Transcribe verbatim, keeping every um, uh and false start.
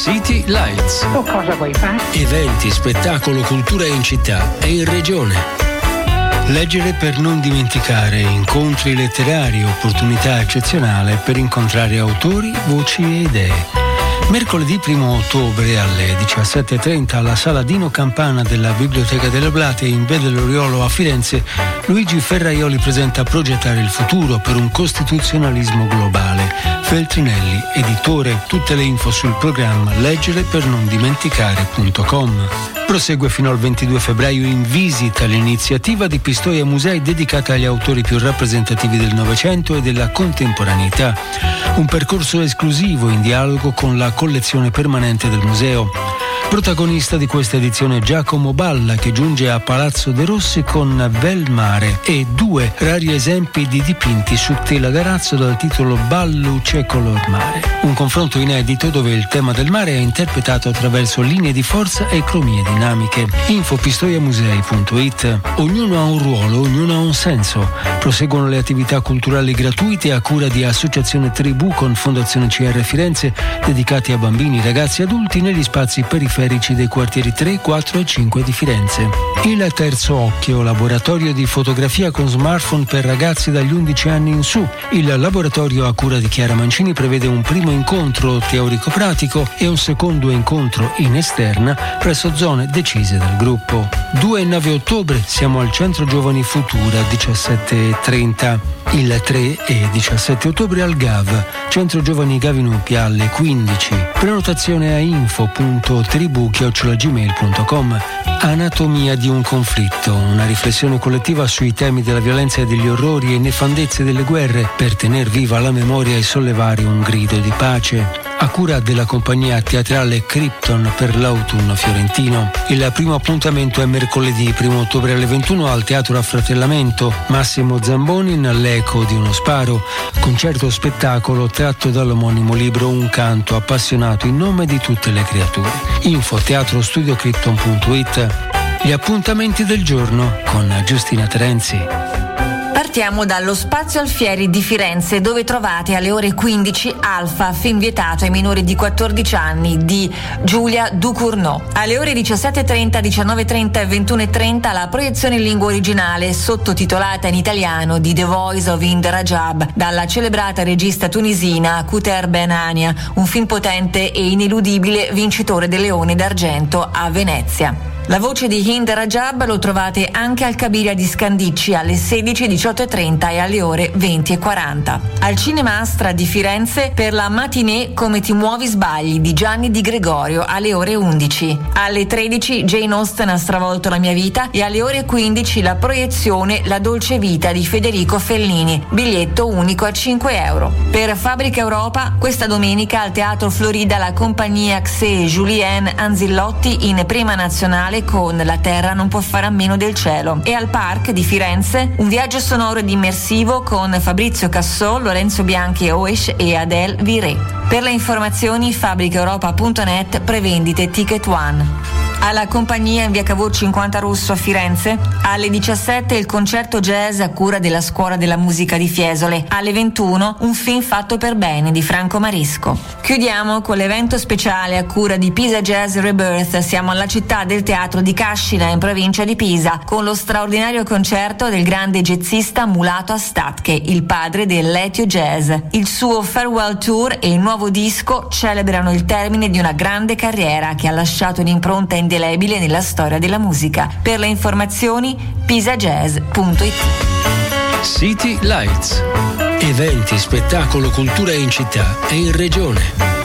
City Lights. O cosa vuoi fare? Eventi, spettacolo, cultura in città e in regione. Leggere per non dimenticare, incontri letterari, opportunità eccezionale per incontrare autori, voci e idee. Mercoledì primo ottobre alle diciassette e trenta alla Sala Dino Campana della Biblioteca dell'Ablate in Via dell'Oriolo a Firenze, Luigi Ferraioli presenta Progettare il futuro per un costituzionalismo globale. Feltrinelli, editore. Tutte le info sul programma leggere per non dimenticare punto com. Prosegue fino al ventidue febbraio in visita l'iniziativa di Pistoia Musei dedicata agli autori più rappresentativi del Novecento e della contemporaneità. Un percorso esclusivo in dialogo con la collezione permanente del museo. Protagonista di questa edizione Giacomo Balla, che giunge a Palazzo De Rossi con Bel Mare e due rari esempi di dipinti su tela d'arazzo dal titolo Balluce color mare. Un confronto inedito dove il tema del mare è interpretato attraverso linee di forza e cromie dinamiche. Info pistoiamusei punto it. Ognuno ha un ruolo, ognuno ha un senso. Proseguono le attività culturali gratuite a cura di Associazione Tribù con Fondazione C R Firenze, dedicati a bambini, ragazzi e adulti negli spazi periferici dei quartieri tre, quattro e cinque di Firenze. Il Terzo Occhio, laboratorio di fotografia con smartphone per ragazzi dagli undici anni in su. Il laboratorio a cura di Chiara Mancini prevede un primo incontro teorico-pratico e un secondo incontro in esterna presso zone decise dal gruppo. due e nove ottobre siamo al Centro Giovani Futura, diciassette e trenta. Il tre e diciassette ottobre al G A V, Centro Giovani Gavinupi alle quindici. Prenotazione a info punto tribù chiocciola gmail punto com. Anatomia di un conflitto, una riflessione collettiva sui temi della violenza e degli orrori e nefandezze delle guerre per tener viva la memoria e sollevare un grido di pace. A cura della compagnia teatrale Krypton per l'autunno fiorentino. Il primo appuntamento è mercoledì primo ottobre alle ventuno al Teatro Raffratellamento. Massimo Zamboni in L'eco di uno sparo, concerto spettacolo tratto dall'omonimo libro Un canto appassionato in nome di tutte le creature. Info teatro studio krypton punto it. Gli appuntamenti del giorno con Giustina Terenzi. Partiamo dallo Spazio Alfieri di Firenze, dove trovate alle ore quindici Alfa, film vietato ai minori di quattordici anni di Giulia Ducournau. Alle ore diciassette e trenta, diciannove e trenta e ventuno e trenta la proiezione in lingua originale sottotitolata in italiano di The Voice of Hind Rajab dalla celebrata regista tunisina Kouter Ben Ania, un film potente e ineludibile vincitore del Leone d'Argento a Venezia. La voce di Hind Rajab lo trovate anche al Cabiria di Scandicci alle sedici, diciotto e trenta e alle ore venti e quaranta. Al Cinema Astra di Firenze per la matinée Come ti muovi sbagli di Gianni Di Gregorio alle ore undici. Alle tredici Jane Austen ha stravolto la mia vita e alle ore quindici la proiezione La dolce vita di Federico Fellini, biglietto unico a cinque euro. Per Fabbrica Europa questa domenica al Teatro Florida la compagnia Xe Julien Anzillotti in prima nazionale con La terra non può fare a meno del cielo, e al Park di Firenze un viaggio sonoro ed immersivo con Fabrizio Cassò, Lorenzo Bianchi Oesch e Adele Viré. Per le informazioni fabbrica europa punto net, prevendite Ticket One. Alla compagnia in via Cavour cinquanta Rosso a Firenze alle diciassette il concerto jazz a cura della Scuola della Musica di Fiesole. Alle ventuno un film fatto per bene di Franco Marisco. Chiudiamo con l'evento speciale a cura di Pisa Jazz Rebirth. Siamo alla città del teatro di Cascina in provincia di Pisa con lo straordinario concerto del grande jazzista Mulato Astatke, il padre del Letio Jazz. Il suo farewell tour e il nuovo disco celebrano il termine di una grande carriera che ha lasciato un'impronta indelebile nella storia della musica. Per le informazioni pisajazz punto it. City Lights. Eventi, spettacolo, cultura in città e in regione.